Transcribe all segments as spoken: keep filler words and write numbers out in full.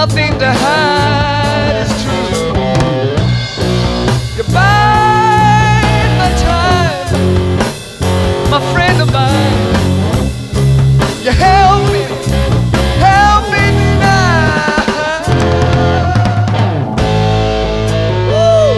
nothing to hide is true. You buy my time, my friend of mine. You help me, help me tonight. Woo.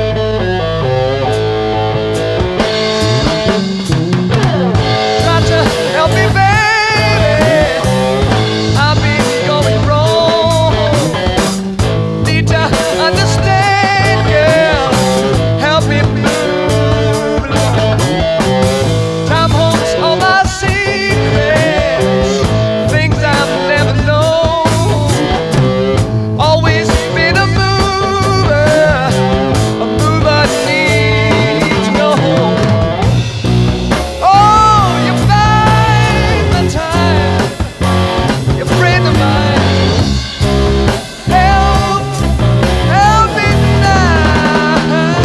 Try to help me, baby. I've been going wrong. Need to understand, girl. Help me move along. Time holds all my secrets, things I've never known. Always been a mover, a mover needs no home. Oh, you find the time, you're a friend of mine. Help, help me tonight.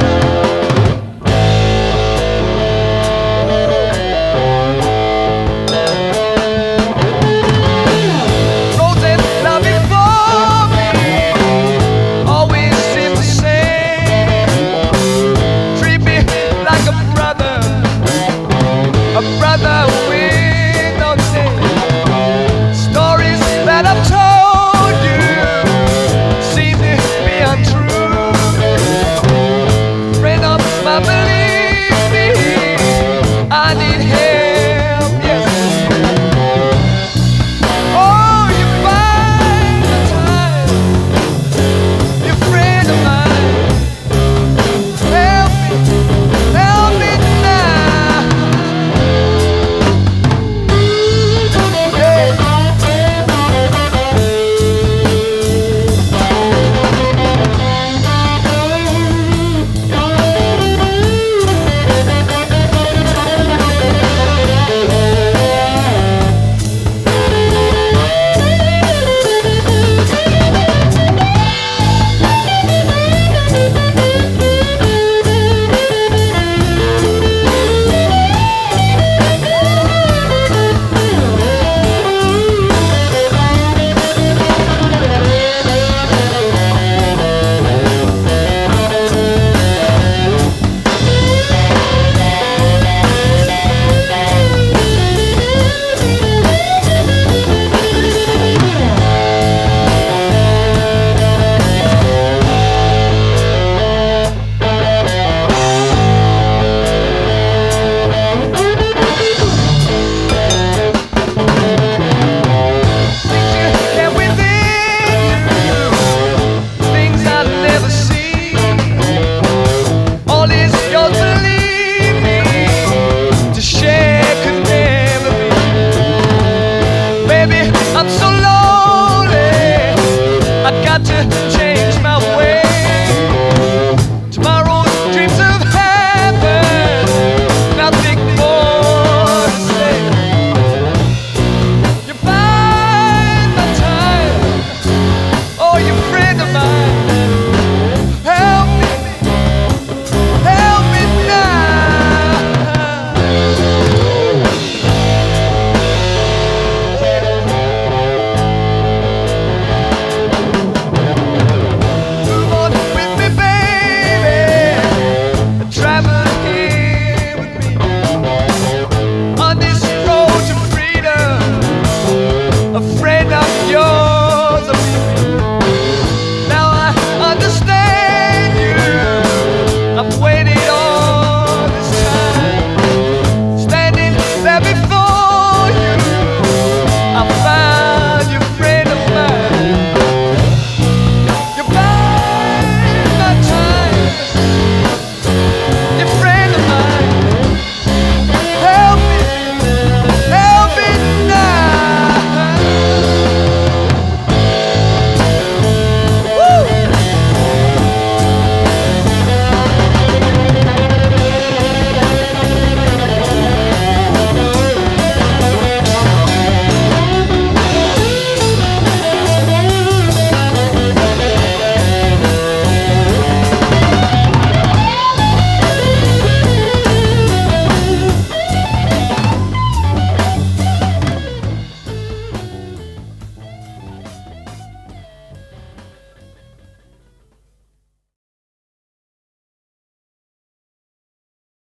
Roads that love before me always seem the same. Treat me like a brother, a brother with no name. Stories that I've told you seem to be untrue. Friend of mine, believe me, I need help, yes. Oh, you find the time, you're a friend of mine. Help me, help me tonight. Yeah. Things you get within you, things I've never seen. All is yours, believe me. To share could never be. Baby, I'm so lonely. I got to